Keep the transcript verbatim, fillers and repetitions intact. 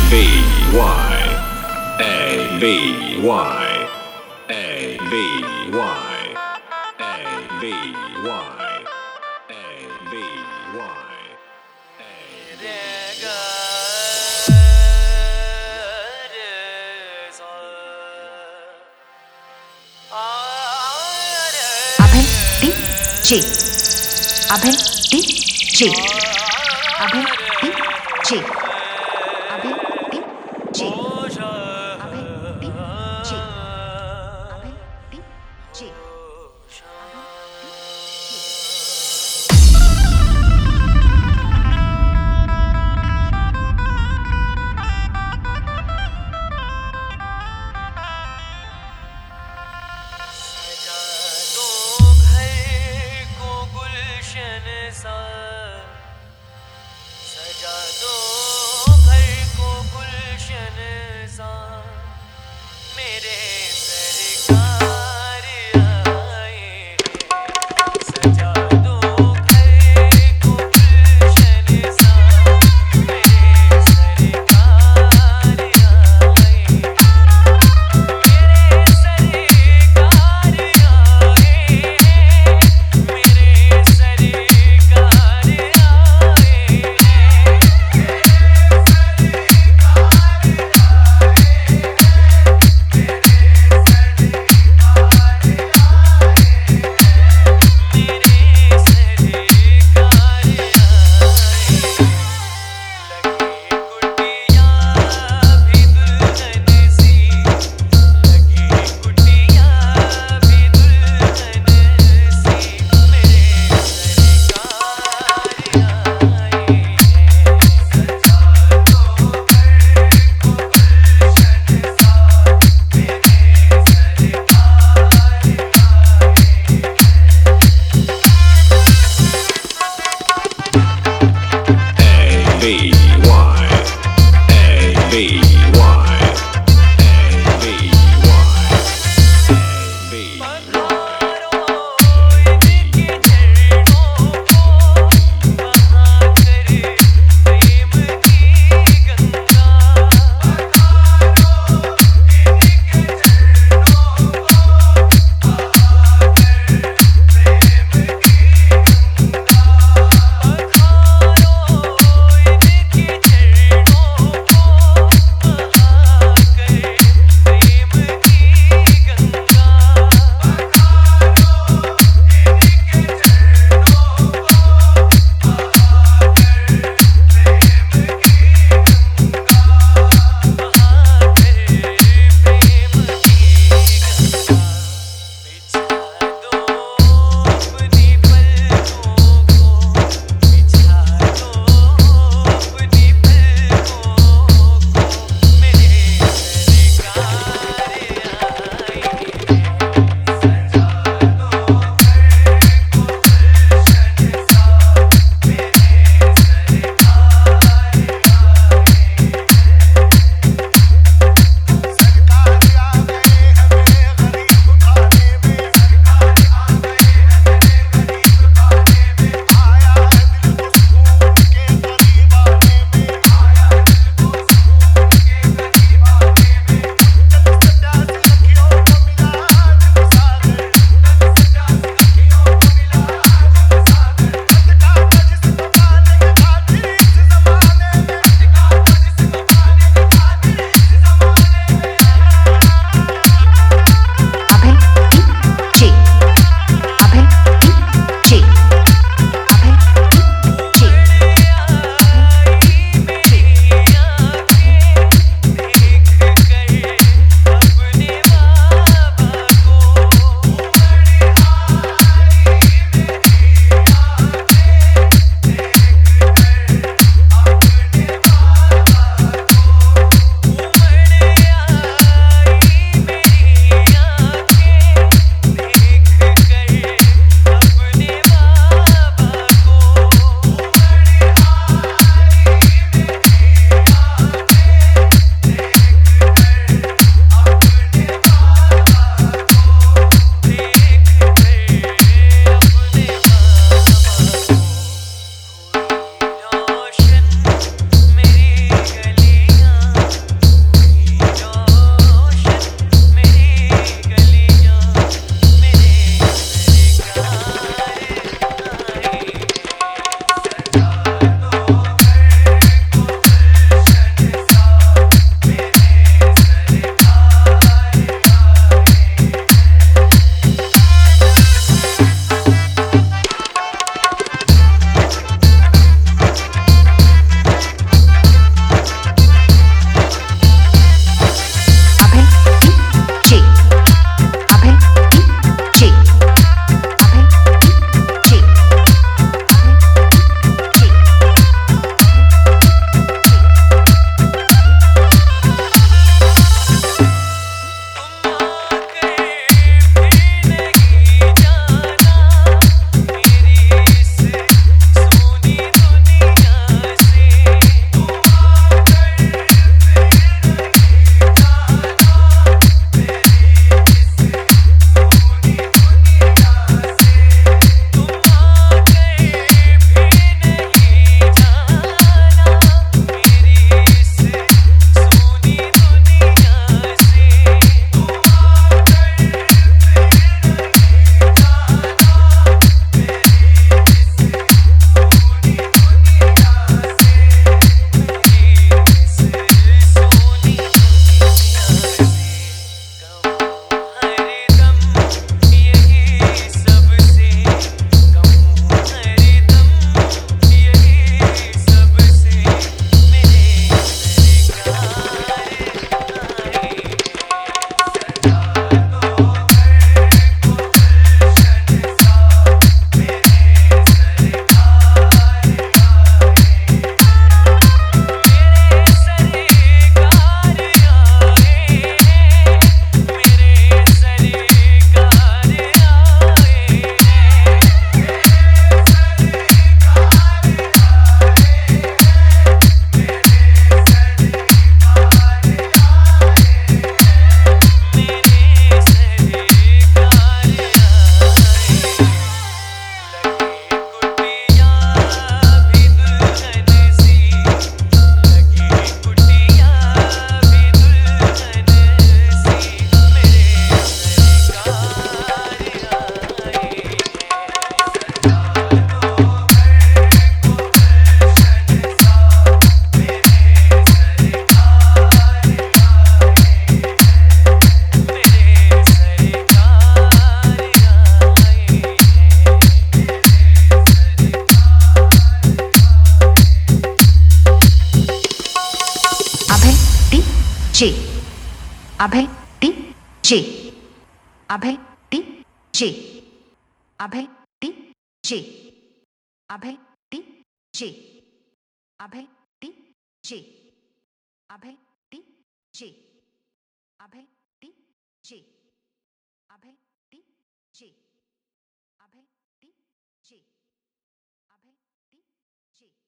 B Y A B Y A B Y A B Y A B Y Abhin D J Abhin D J Abhin D J Abhin D J Abhin D J Abhin D J सजा दो घर को गुलशन सा मेरे सरकार आए सजा दो घर को गुलशन सा मेरे सरकार आए मेरे सरकार आए मेरे सरकार आए J Abhay D J Abhay D J Abhay D J Abhay D J Abhay D J Abhay D J Abhay D J Abhay D J Abhay D J Abhay D जे